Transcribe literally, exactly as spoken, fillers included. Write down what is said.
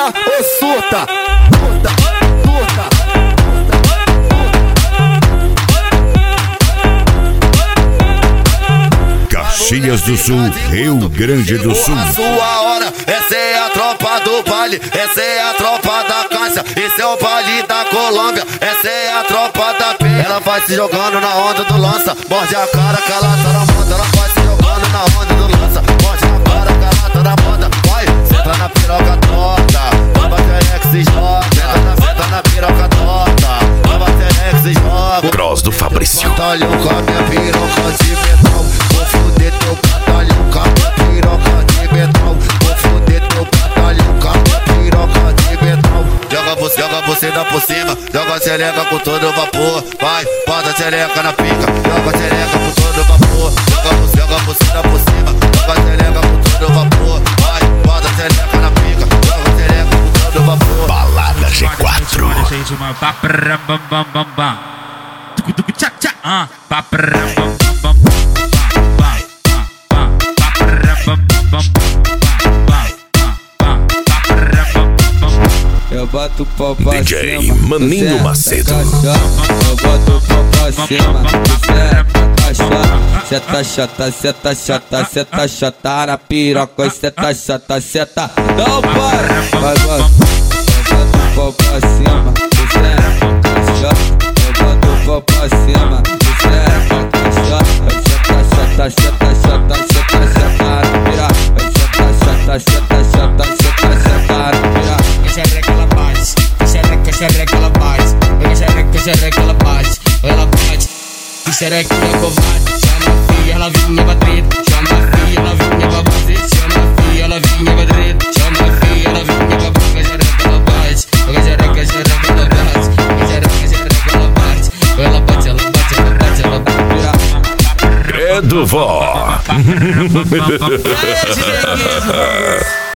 ou surta? Surta, surta. Caxias do Sul, Rio Grande do Sul. A sua hora, essa é a tropa do baile, essa é a tropa da Cássia, esse é o baile da Colômbia, essa é a tropa da P. Ela vai se jogando na onda do lança, morde a cara que ela tá na moda. Ela vai se jogando na onda do lança, morde a cara que ela tá na moda. Vai, senta na piroca torta, baba terex se joga. Senta na, senta na piroca torta, baba terex se joga. Cross do Fabrício. Batalhão com a minha piroca de metal, vou fuder teu batalhão com a minha piroca de metal. Vou fuder teu batalhão com a minha piroca de metal. Joga você, joga você dá por cima, joga a xereca com todo vapor. Vai, bota a xereca na pica, joga a xereca com todo vapor. Joga você, joga você dá por cima, joga a xereca com todo vapor. Vai, bota a xereca na pica, joga a xereca com todo vapor. Balada G quatro. Eu boto o pau pra D J cima, Maninho Macedo. Eu boto o pau pra cima, você tá chata, cê tá chata, cê tá chata, cê tá chata na piroca, cê tá chata, cê tá. Não para, vai, vai. Eu boto o pau pra cima, você tá chata. Eu boto o pau pra cima, você tá chata, cê tá chata, cê tá chata, cê tá chata na piroca, cê tá chata, cê tá chata, cê tá chata na piroca. Xereca ela bate, xereca, xereca ela bate, xereca, xereca ela bate, ela bate. Xereca é covarde, chama a filha, ela vinha pra treta, chama a filha, ela vinha pra bater, chama a filha, ela vinha pra treta, chama a filha, ela vinha pra bater, xereca ela bate, xereca, xereca ela bate, xereca, xereca ela bate, ela bate, ela bate, ela bate, ela bate. Credo, vó.